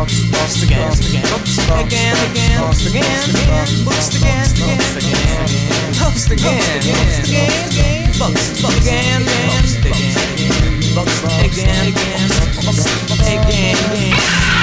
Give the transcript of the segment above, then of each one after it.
boxed again, again, boxed again, boxed again, boxed again, boxed again, boxed again.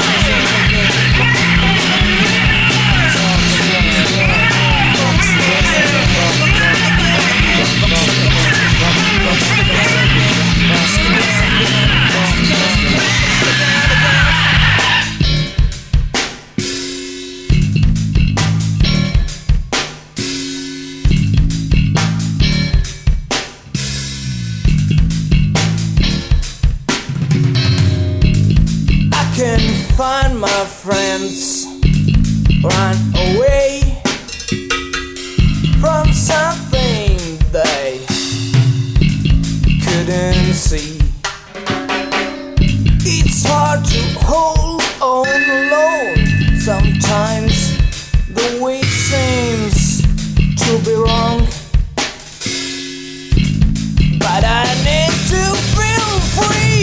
Can find my friends run away from something they couldn't see. It's hard to hold on alone. Sometimes the way seems to be wrong, but I need to feel free.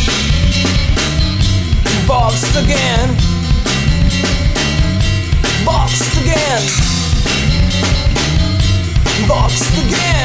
Boxed again, boxed again, boxed again.